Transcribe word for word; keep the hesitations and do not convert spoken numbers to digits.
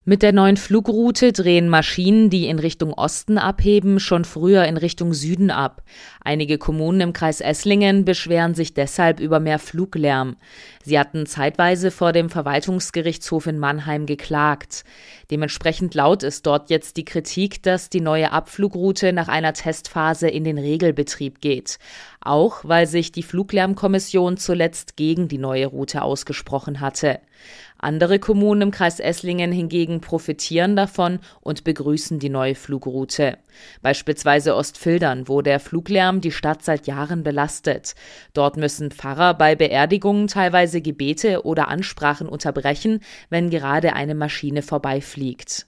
Mit der neuen Flugroute drehen Maschinen, die in Richtung Osten abheben, schon früher in Richtung Süden ab. Einige Kommunen im Kreis Esslingen beschweren sich deshalb über mehr Fluglärm. Sie hatten zeitweise vor dem Verwaltungsgerichtshof in Mannheim geklagt. Dementsprechend laut ist dort jetzt die Kritik, dass die neue Abflugroute nach einer Testphase in den Regelbetrieb geht. Auch weil sich die Fluglärmkommission zuletzt gegen die neue Route ausgesprochen hatte. Andere Kommunen im Kreis Esslingen hingegen profitieren davon und begrüßen die neue Flugroute. Beispielsweise Ostfildern, wo der Fluglärm die Stadt seit Jahren belastet. Dort müssen Pfarrer bei Beerdigungen teilweise Gebete oder Ansprachen unterbrechen, wenn gerade eine Maschine vorbeifliegt.